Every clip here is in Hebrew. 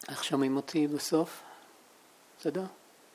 איך שומעים אותי בסוף? בסדר?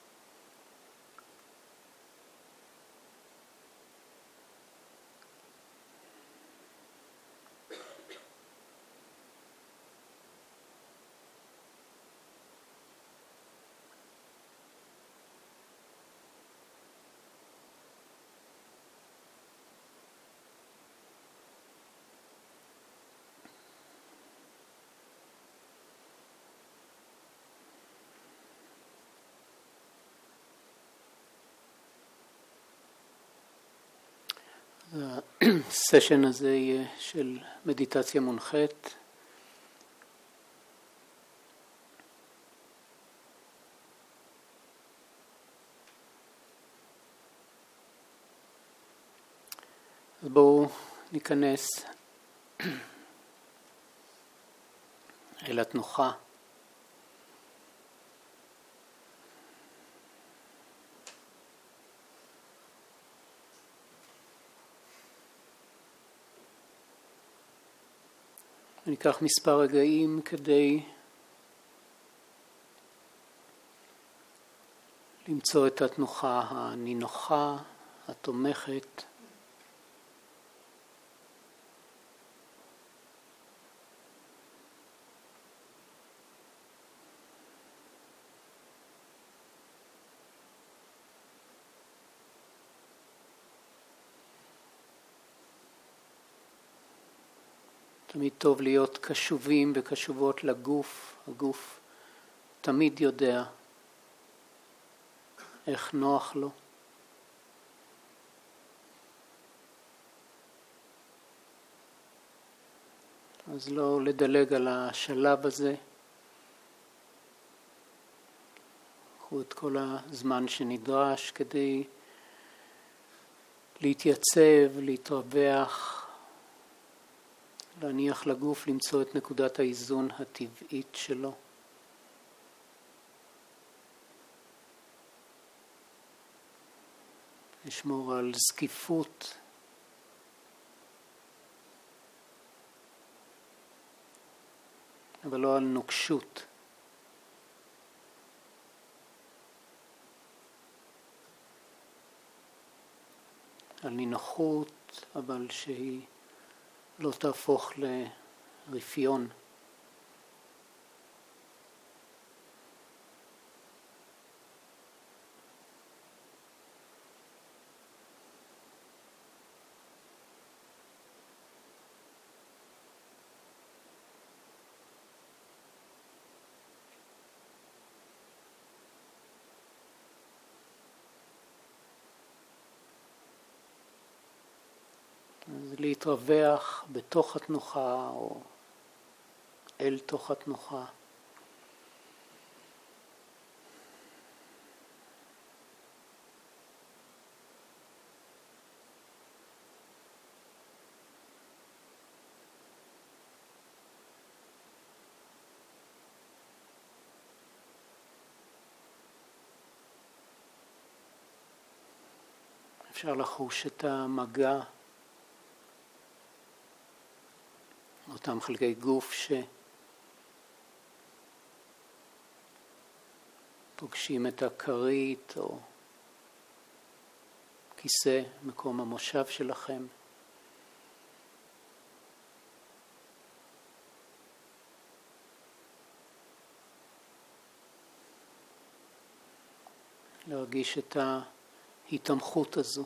הסשן הזה יהיה של מדיטציה מונחית. אז בואו ניכנס אל התנוחה. ניקח מספר רגעים כדי למצוא את התנוחה הנינוחה, התומכת. תמיד טוב להיות קשובים וקשובות לגוף. הגוף תמיד יודע איך נוח לו. אז לא לדלג על השלב הזה. קחו את כל הזמן שנדרש כדי להתייצב, להתרווח, להניח לגוף למצוא את נקודת האיזון הטבעית שלו. לשמור על זקיפות, אבל לא על נוקשות. על נינוחות, אבל שהיא לא תהפוך לרפיון. אז להתרווח בתוך התנוחה או אל תוך התנוחה. אפשר לחוש את המגע, אותם חלקי גוף שפוגשים את הכרית או כיסא, מקום המושב שלכם. להרגיש את ההתמחות הזו.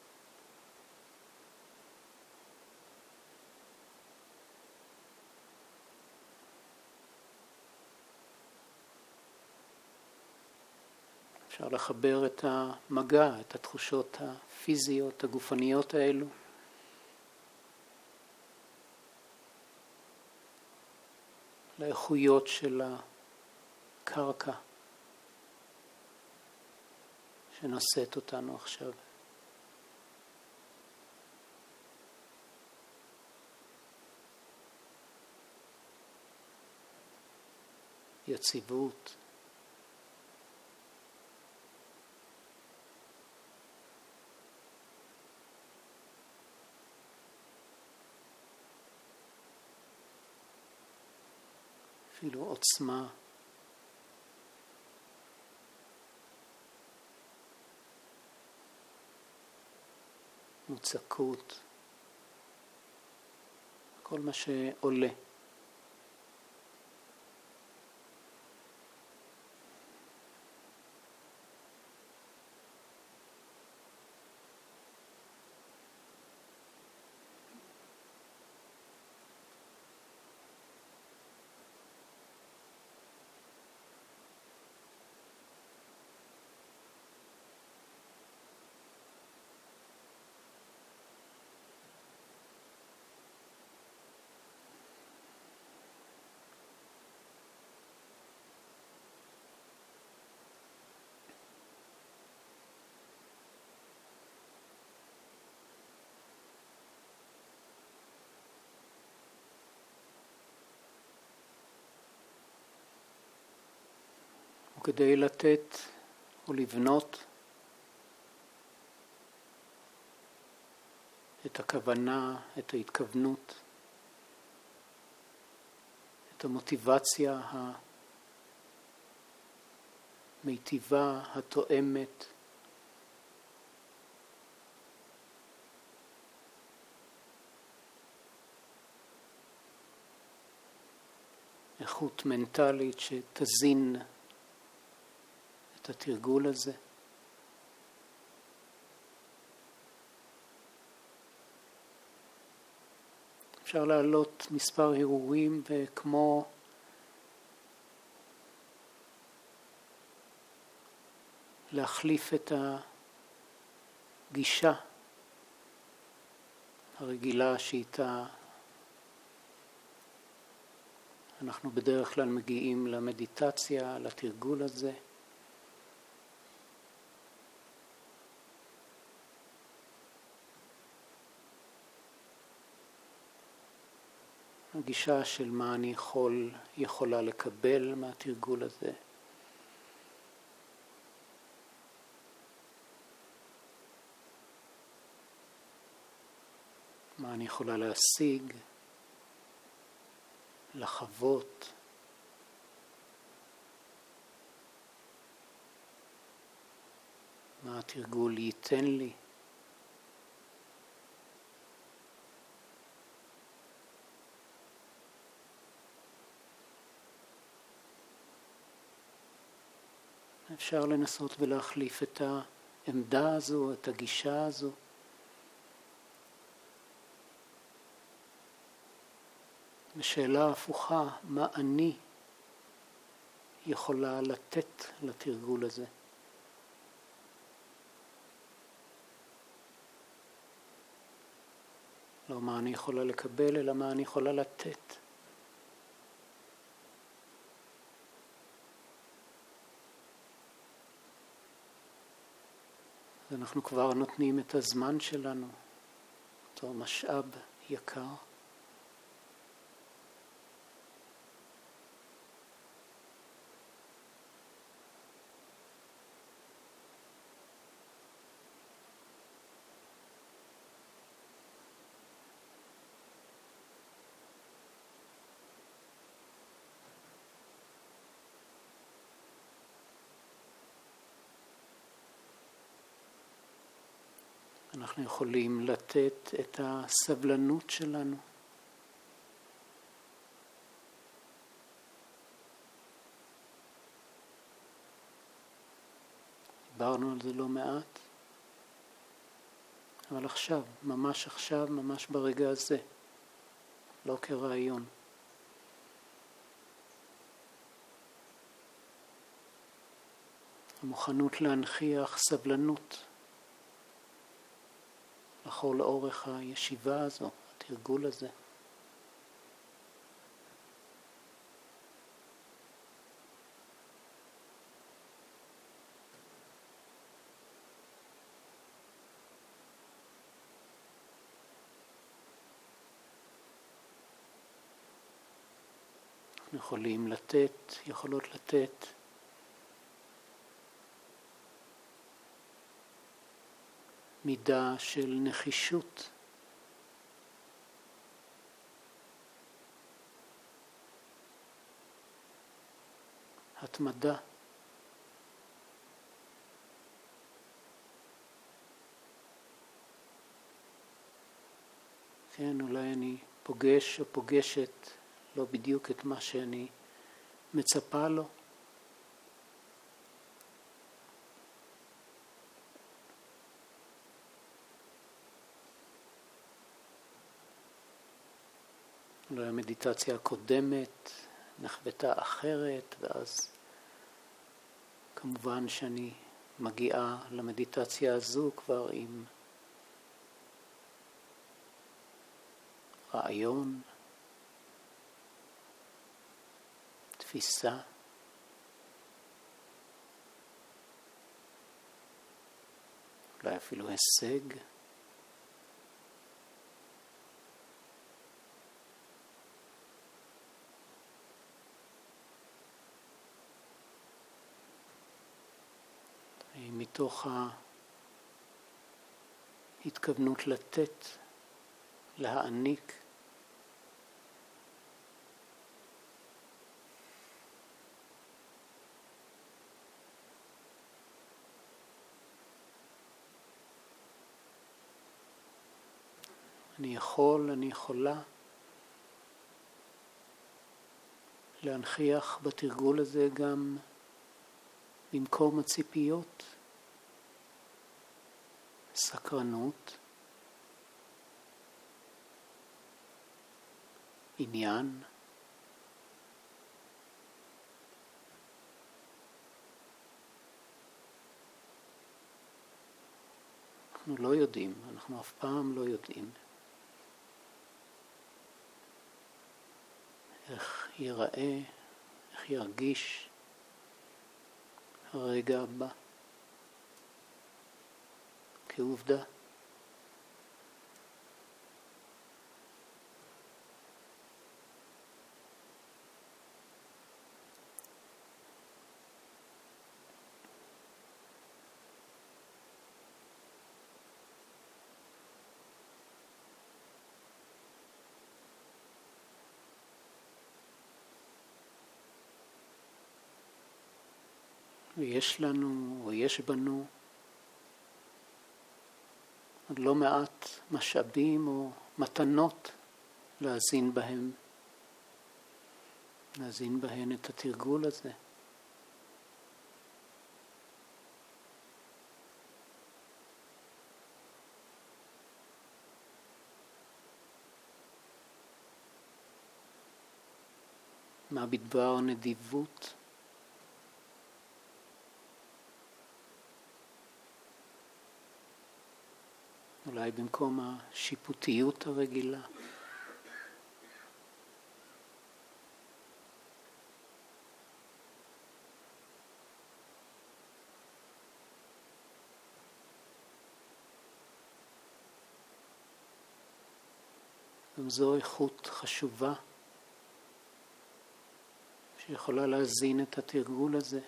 אפשר לחבר את המגע, את התחושות הפיזיות, הגופניות האלו. לאיכויות של הקרקע שנושאת אותנו עכשיו. יציבות. אפילו עוצמה. מוצקות, כל מה שעולה. וכדי לתת או לבנות את הכוונה, את ההתכוונות, את המוטיבציה המיטיבה, התואמת, איכות מנטלית שתזין את התרגול הזה. אפשר להעלות מספר הרהורים וכמו להחליף את הגישה הרגילה שאיתה אנחנו בדרך כלל מגיעים למדיטציה, לתרגול הזה. הגישה של מה אני יכולה לקבל מהתרגול הזה. מה אני יכולה להשיג, לחוות. מה התרגול ייתן לי. אפשר לנסות ולהחליף את העמדה הזו, את הגישה הזו. בשאלה הפוכה, מה אני יכולה לתת לתרגול הזה? לא מה אני יכולה לקבל, אלא מה אני יכולה לתת. אנחנו כבר נותנים את הזמן שלנו, אותו משאב יקר. אנחנו יכולים לתת את הסבלנות שלנו. דיברנו על זה לא מעט, אבל עכשיו, ממש ברגע הזה, לא כרעיון. המוכנות להנכיח סבלנות לכל אורך הישיבה הזו, התרגול הזה. אנחנו יכולות לתת מידה של נחישות, התמדה, כן, אולי אני פוגש או פוגשת לא בדיוק את מה שאני מצפה לו. אולי המדיטציה הקודמת נחוותה אחרת, ואז כמובן שאני מגיעה למדיטציה הזו כבר עם רעיון, תפיסה, אולי אפילו הישג. מתוך ההתכוונות לתת, להעניק, אני יכולה להנכיח בתרגול הזה גם במקום הציפיות, סקרנות, עניין, אנחנו לא יודעים, אנחנו אף פעם לא יודעים איך ייראה, איך ירגיש הרגע הבא. כעובדה, ויש לנו, או יש בנו, עוד לא מעט משאבים או מתנות להזין בהן את התרגול הזה. מה בדבר נדיבות? אולי במקום השיפוטיות הרגילה. גם זו איכות חשובה שיכולה להזין את התרגול הזה.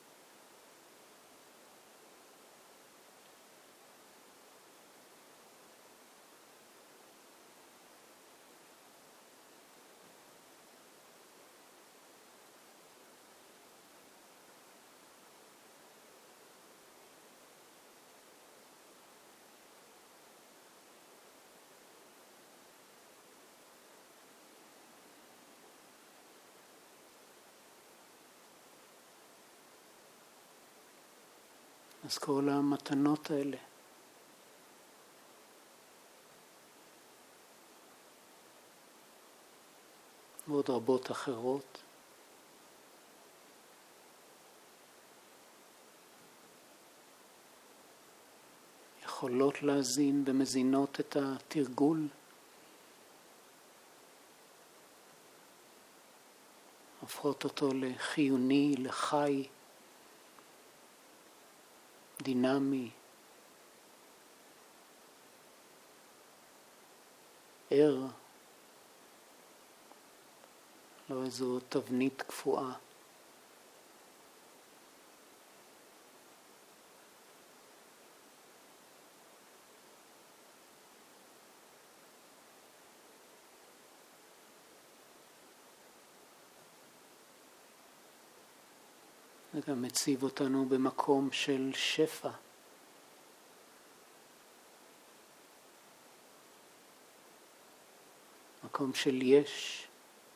אז כל המתנות האלה ועוד רבות אחרות יכולות להזין ומזינות את התרגול, הופכות אותו לחיוני, לחי, דינמי, ער, לא איזו תבנית קפואה. זה גם מציב אותנו במקום של שפע. מקום של יש,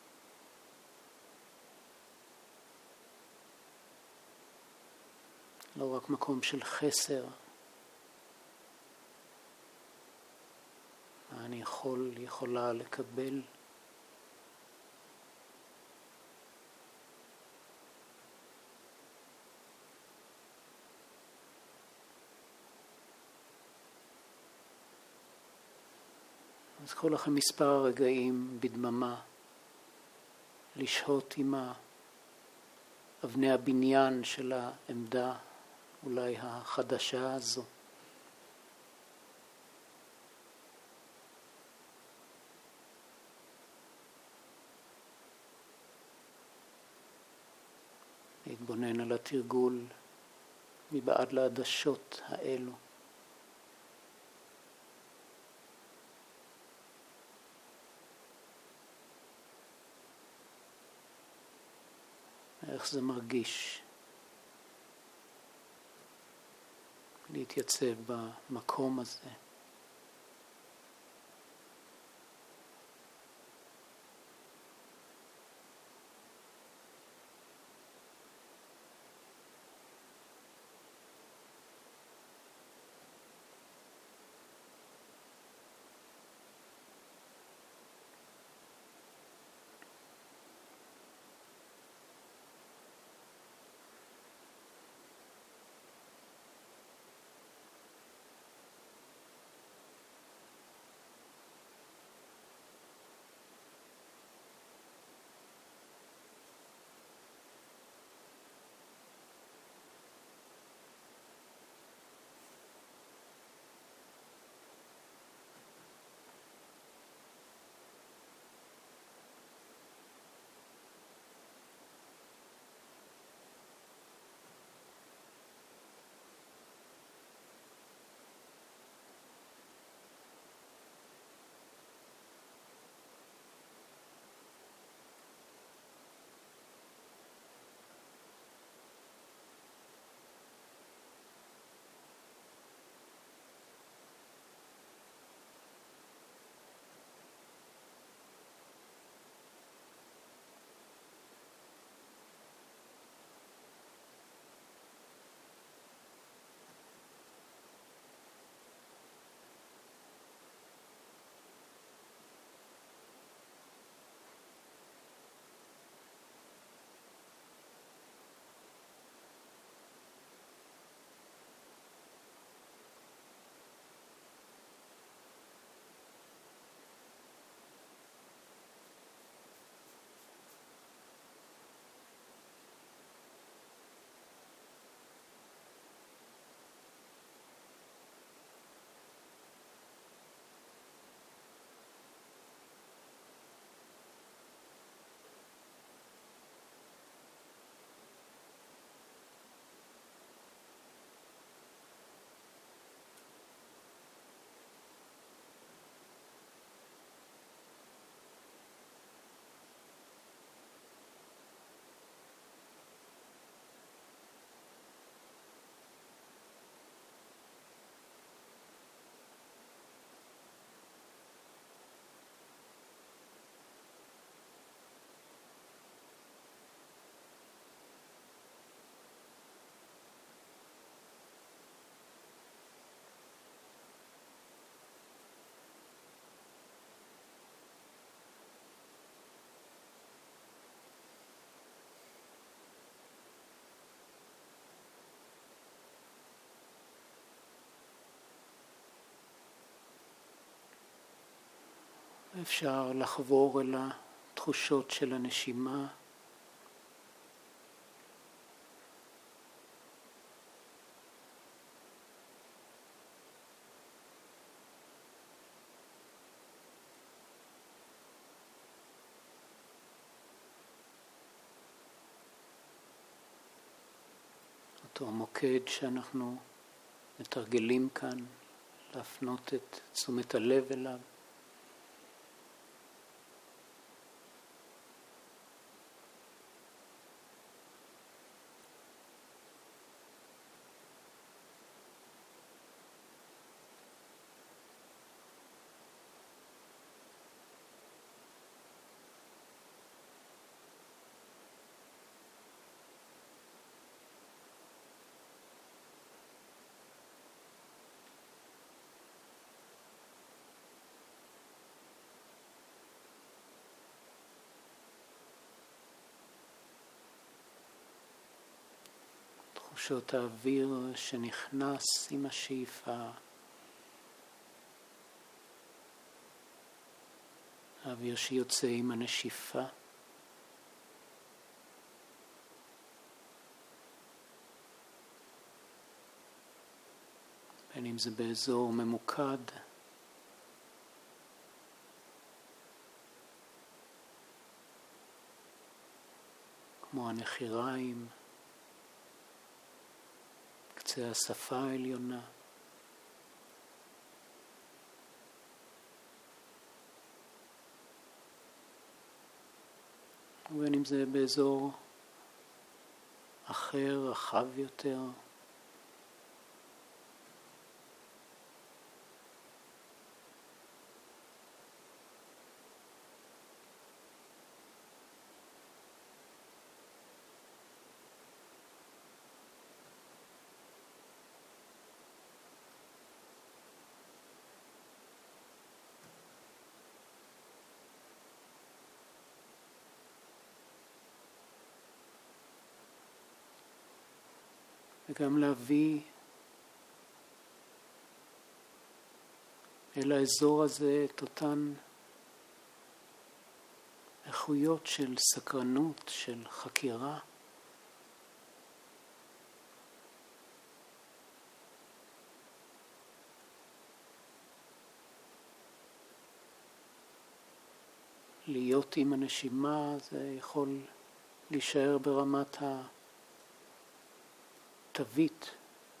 לא רק מקום של חסר, מה אני יכולה לקבל, אז קחו לכם מספר רגעים בדממה, לשהות עם אבני הבניין של העמדה, אולי החדשה הזו. להתבונן על התרגול מבעד לעדשות האלו. איך זה מרגיש להתייצב במקום הזה. אפשר לחבור אל התחושות של הנשימה. אותו מוקד שאנחנו מתרגלים כאן, להפנות את תשומת הלב אליו. תחושות האוויר שנכנס עם השאיפה, האוויר שיוצא עם הנשיפה, בין אם זה באזור ממוקד, כמו הנחיריים, קצה השפה העליונה, ובין אם זה באזור אחר, רחב יותר, וגם להביא אל האזור הזה את אותן איכויות של סקרנות, של חקירה, להיות עם הנשימה. זה יכול להישאר ברמת התווית,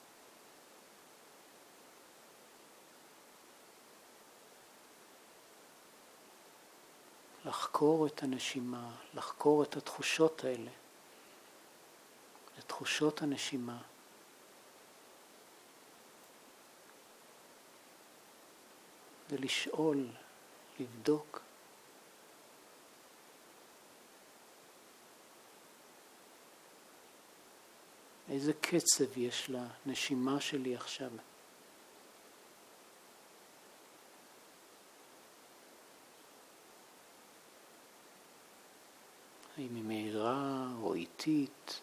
לחקור את הנשימה, לחקור את התחושות האלה, את תחושות הנשימה. ולשאול, לבדוק. איזה קצב יש לנשימה שלי עכשיו? האם היא מהירה או איטית?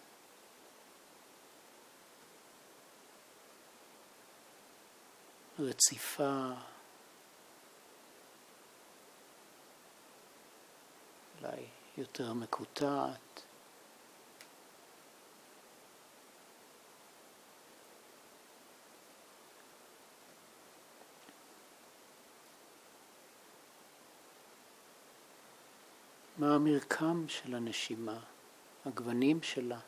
רציפה? אולי יותר מקוטעת? מה המרקם של הנשימה, הגוונים שלה?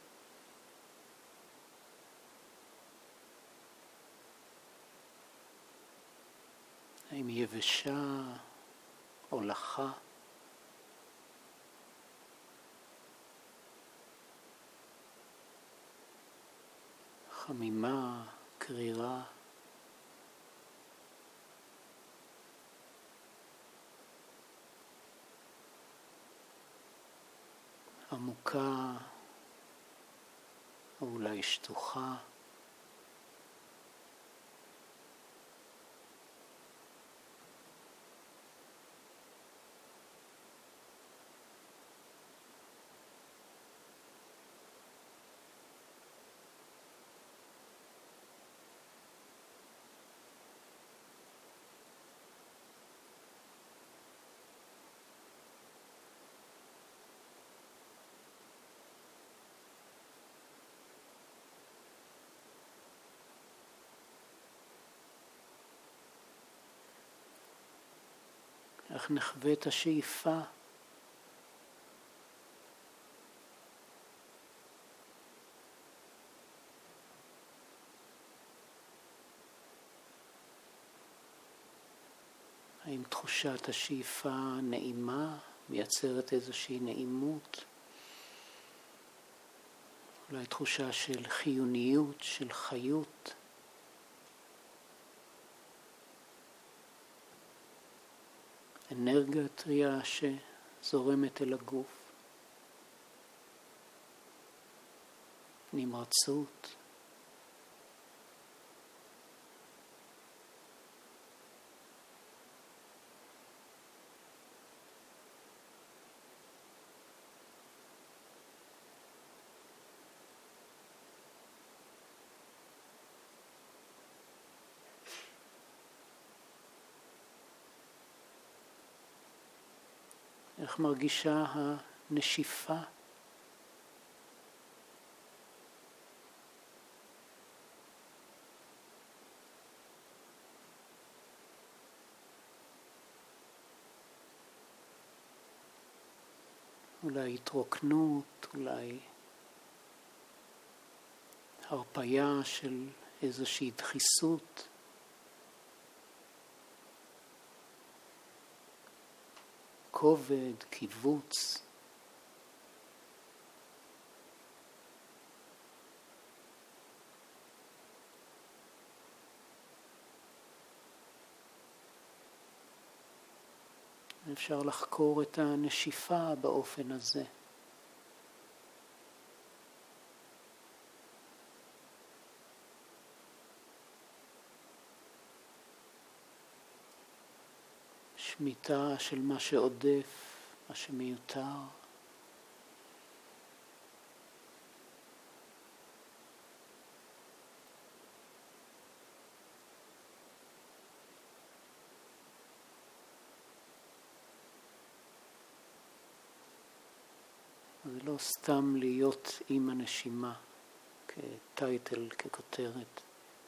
האם היא יבשה או לחה? חמימה, קרירה? עמוקה, או אולי שטוחה? איך נחווה את השאיפה? האם תחושת השאיפה נעימה, מייצרת איזושהי נעימות? אולי תחושה של חיוניות, של חיות? אנרגיה טריה שזורמת אל הגוף, נמרצות. איך מרגישה הנשיפה? אולי התרוקנות, אולי הרפיה של איזושהי דחיסות. כובד, קיבוץ. אפשר לחקור את הנשיפה באופן הזה. שמיטה של מה שעודף, מה שמיותר. זה לא סתם להיות עם הנשימה, כטייטל, ככותרת.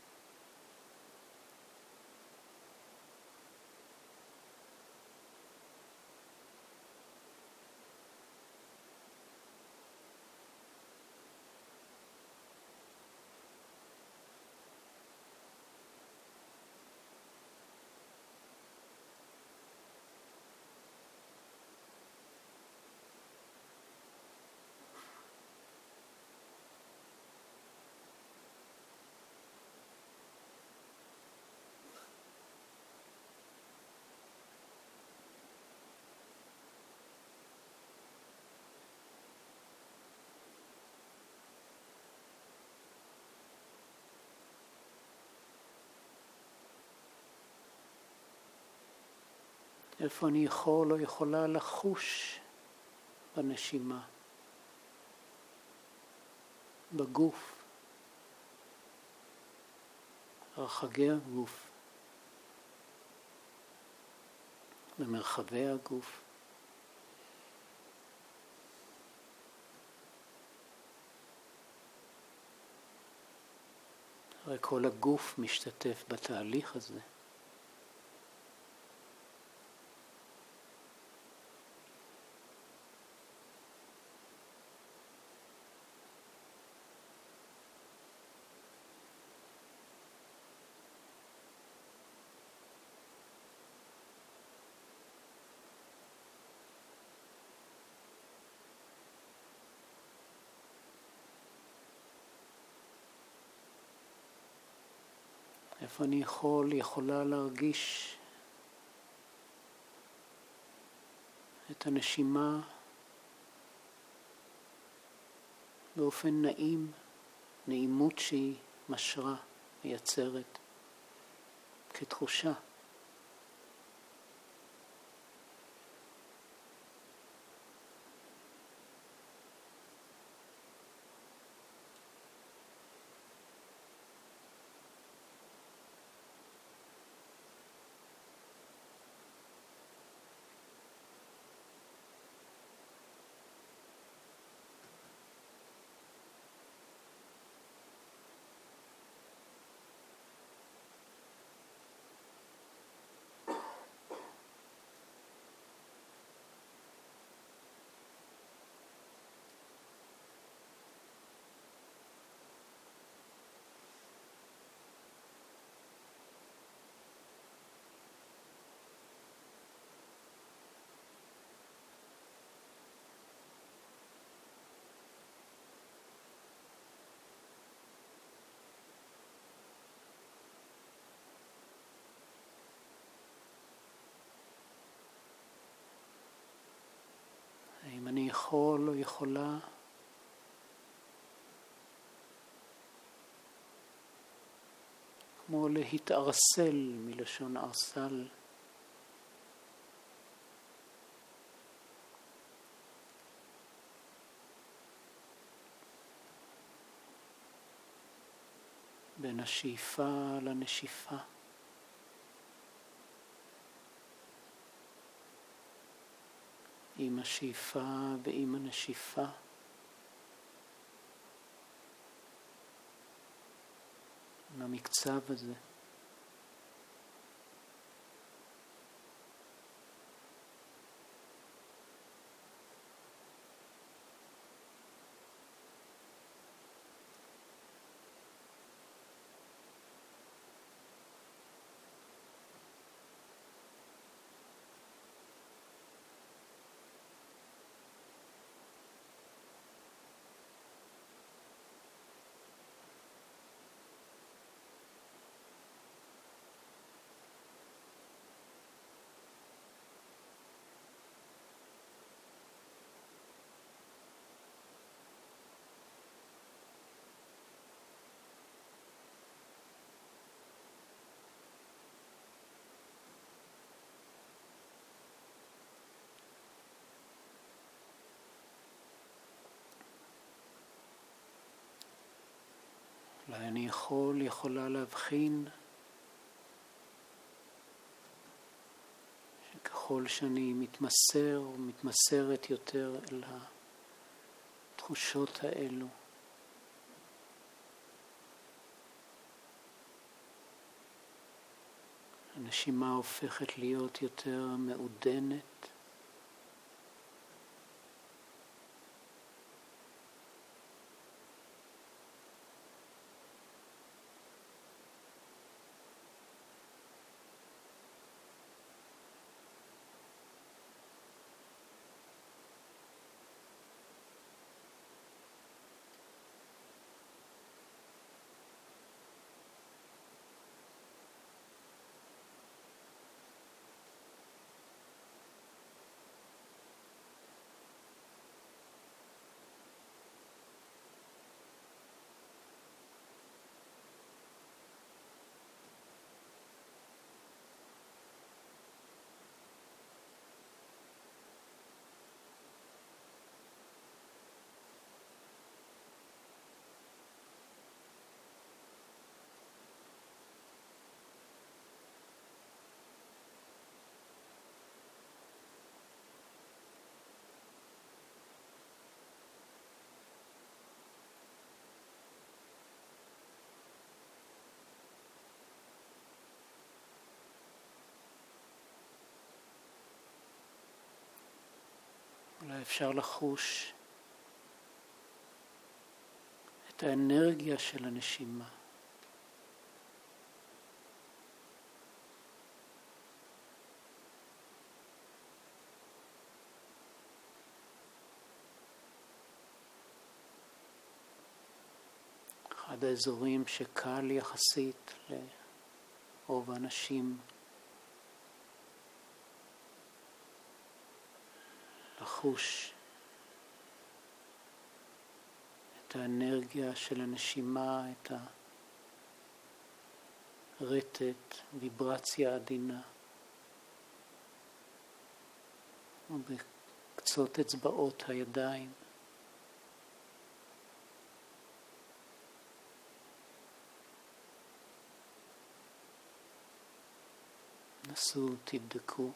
איפה אני יכול או יכולה לחוש בנשימה, בגוף, הרחבי הגוף, במרחבי הגוף. הרי כל הגוף משתתף בתהליך הזה. איפה אני יכולה להרגיש את הנשימה באופן נעים, נעימות שהיא משרה, מייצרת, כתחושה. האם אני יכול או יכולה כמו להתערסל מלשון ארסל, בין השאיפה לנשיפה. עם השאיפה ועם הנשיפה. עם המקצב הזה. אולי אני יכולה להבחין שככל שאני מתמסר או מתמסרת יותר אל התחושות האלו, הנשימה הופכת להיות יותר מעודנת, אולי אפשר לחוש את האנרגיה של הנשימה. אחד האזורים שקל יחסית לרוב האנשים לחוש את האנרגיה של הנשימה, את הרטט, ויברציה עדינה. ובקצות אצבעות הידיים. נסו, תבדקו.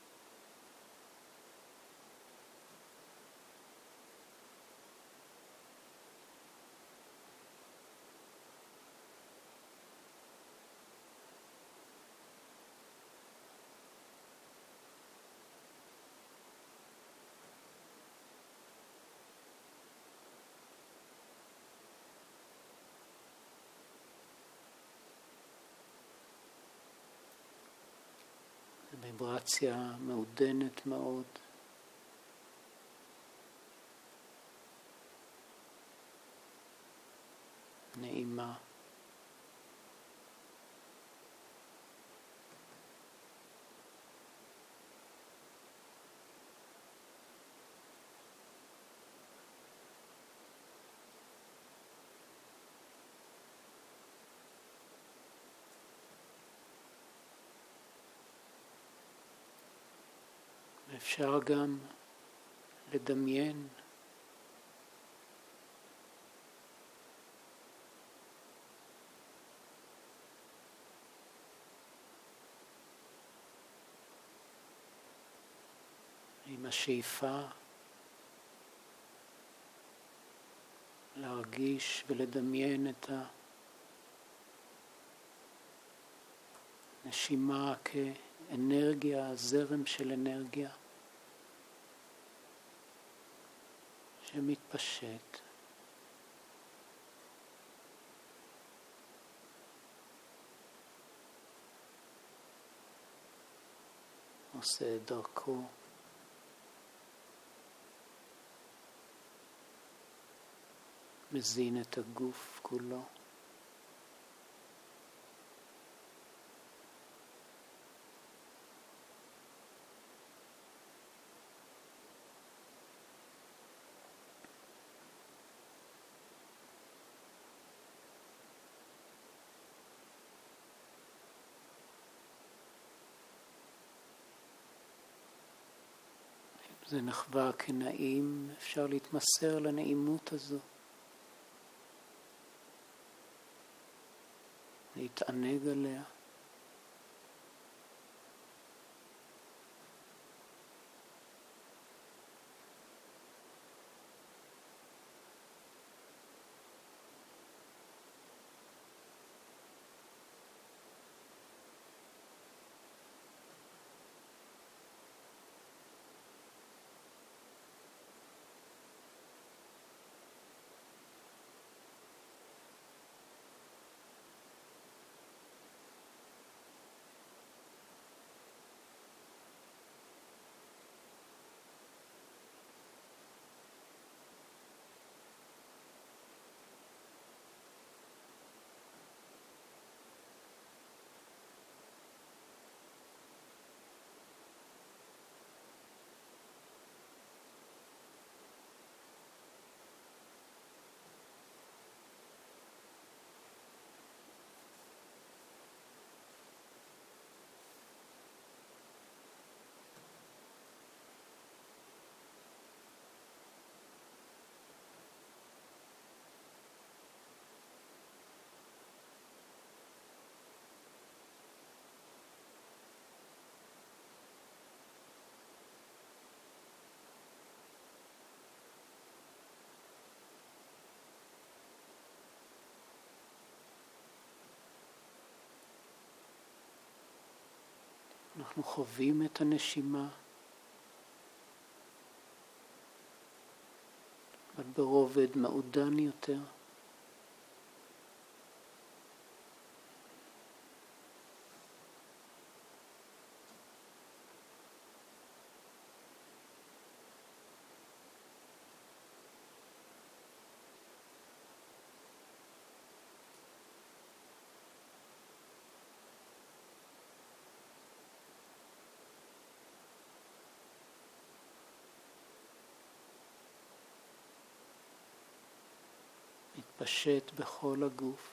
ויברציה מעודנת מאוד. נעימה. אפשר גם לדמיין עם השאיפה להרגיש ולדמיין את הנשימה כאנרגיה, זרם של אנרגיה שמתפשט. עושה את דרכו. מזין את הגוף כולו. זה נחווה כנעים, אפשר להתמסר לנעימות הזו. להתענג עליה. אנחנו חווים את הנשימה, אבל ברובד מעודן יותר. מתפשט בכל הגוף.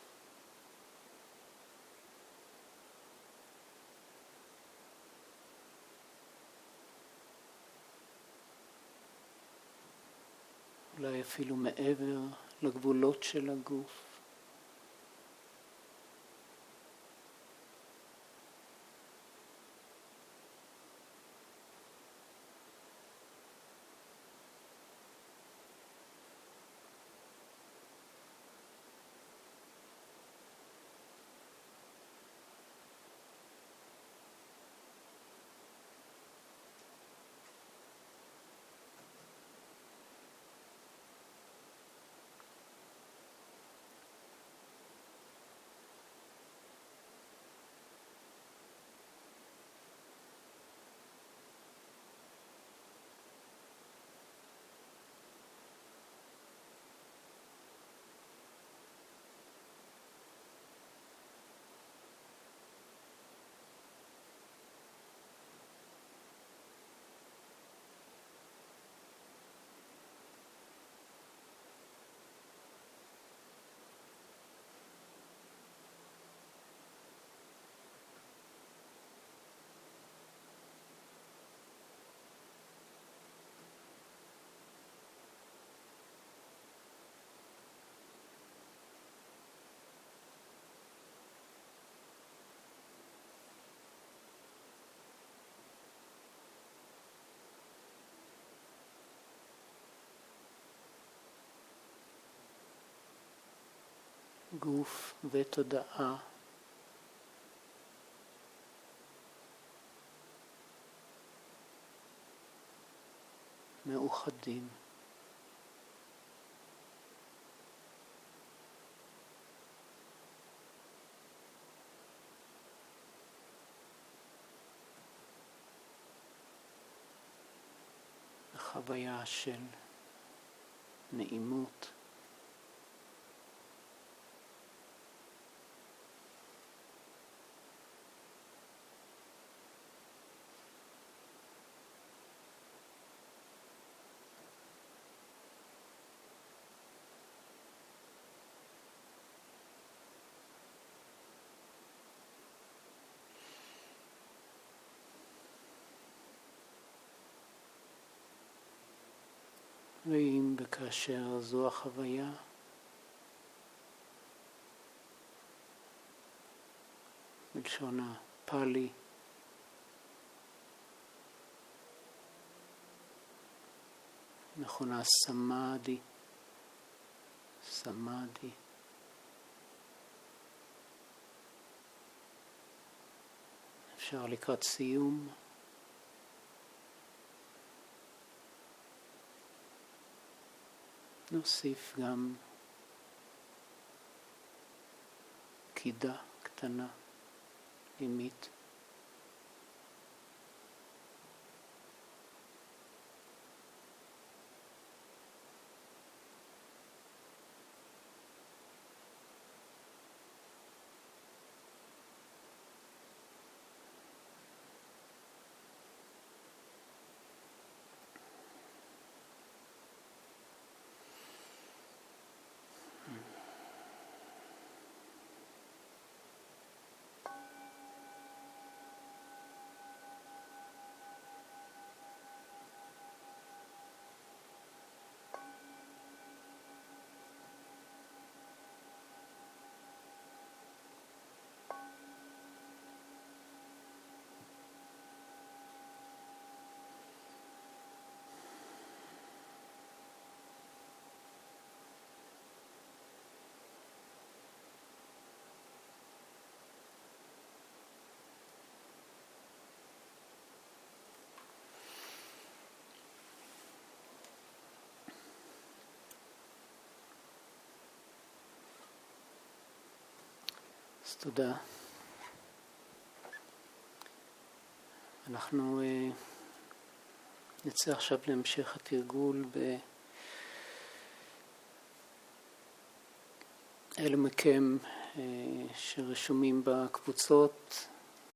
אולי אפילו מעבר לגבולות של הגוף. גוף ותודעה מאוחדים. חוויה של נעימות, ואם וכאשר זו החוויה, בלשון הפאלי, מכונה סמאדי, סמאדי. אפשר לקראת סיום נוסיף גם קידה קטנה, פנימית. אז תודה. אנחנו נצא עכשיו להמשך התרגול אלו מכם שרשומים בקבוצות,